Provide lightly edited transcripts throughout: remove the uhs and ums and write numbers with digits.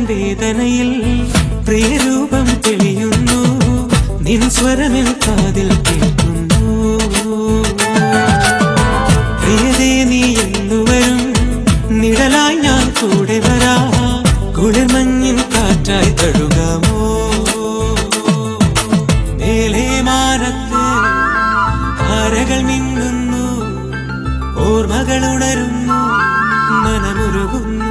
വേദനയിൽ പ്രിയരൂപം തെളിയുന്നു, നിൻ സ്വരമെൻ കാതിൽ കേൾക്കുന്നു. പ്രിയതേ നീ എന്നുവരും, നിഴലായി ഞാൻ കൂടെ വരാ, കുളിർമഞ്ഞിൻ കാറ്റായി തഴുകാമോ? മേലേ മാനത്ത് താരകൾ മിന്നുന്നു, ഓർമ്മകൾ ഉണരുന്നു, മനമുരുകുന്നു.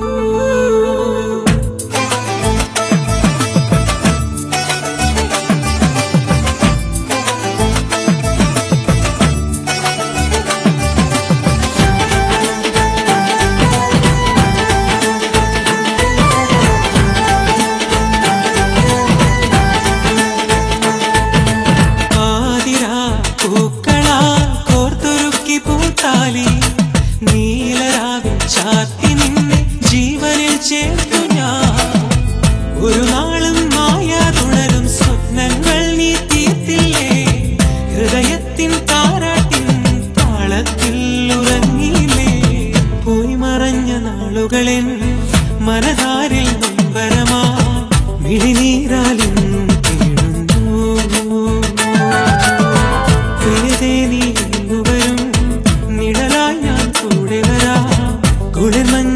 നീലരാവിൽ ചാത്തി നിന്നെ ജീവനിൽ ചേർത്തു ഞാൻ, ഒരു നാളും മായാതുണരും സ്വപ്നങ്ങൾ നീ തീർത്തില്ലേ, ഹൃദയത്തിൻ താരാട്ടിൻ താളത്തിൽ ഉറങ്ങിയില്ലേ. പോയി മറഞ്ഞ നാളുകളെൻ മനതാരിൽ നൊമ്പരമാ, മിഴിനീരാലെന്നും തേടുന്നു. പ്രിയതേ നീ എന്നുവരും, നിഴലായി ഞാൻ കൂടെ വരാ, കുളിർമഞ്ഞ